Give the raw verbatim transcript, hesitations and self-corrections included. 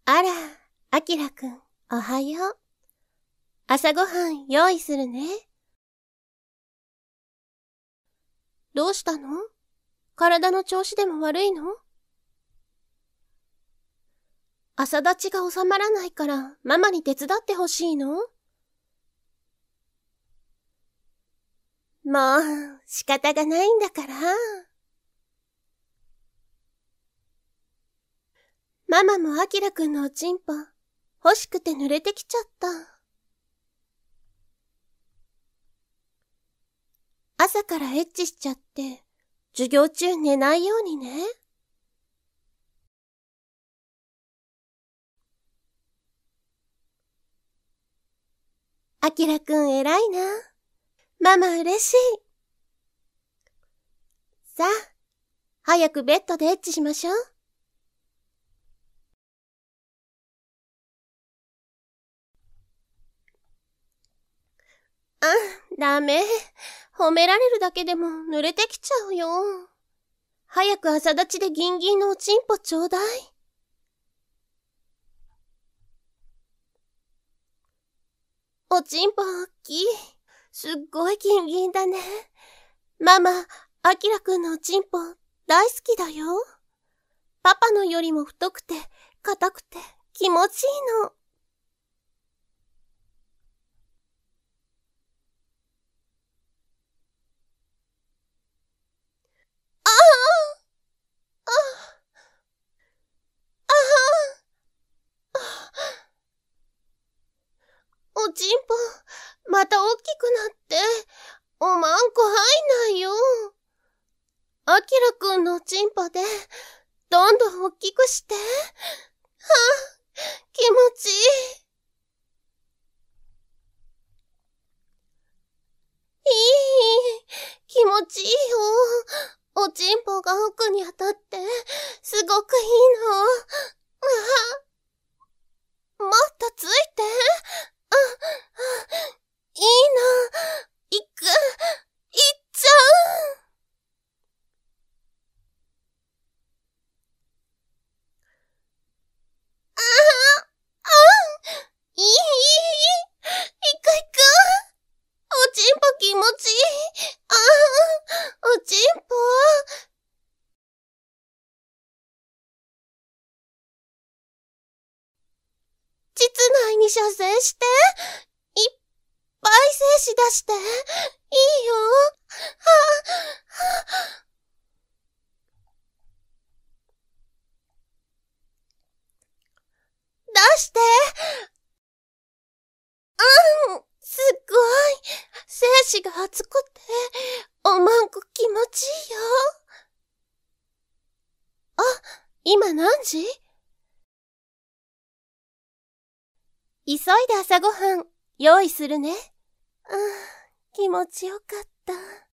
あら、あきらくん、おはよう。朝ごはん用意するね。どうしたの？体の調子でも悪いの？朝立ちが収まらないからママに手伝ってほしいの？もう、仕方がないんだから。ママもあきらくんのおちんぽ、欲しくて濡れてきちゃった。朝からエッチしちゃって、授業中寝ないようにね。あきらくん偉いな。ママ嬉しい。さあ、早くベッドでエッチしましょう。あ、ダメ。褒められるだけでも濡れてきちゃうよ。早く朝立ちでギンギンのおちんぽちょうだい。おちんぽ大きい。すっごいギンギンだね。ママ、あきらくんのおちんぽ大好きだよ。パパのよりも太くて、硬くて気持ちいいの。ああ、ああ、ああ。おちんぽ、また大きくなって、おまんこ入んないよ。あきらくんのおちんぽで、どんどん大きくして。はあ、気持ちいい。いい、気持ちいいよ。おちんぽが奥に当たって、すごくいいの。あ、もっとついて。あ、いいな。いく、いっちゃう。ああ、いい、いい、いくいく。おちんぽ気持ちいい。ああ、おちんぽ。膣内に射精して、いっぱい精子出して。いいよ。はあ、はあ、出して。うん、すっごい。精子が熱くて、おまんこ気持ちいいよ。あ、今何時？急いで朝ごはん用意するね。うん、気持ちよかった。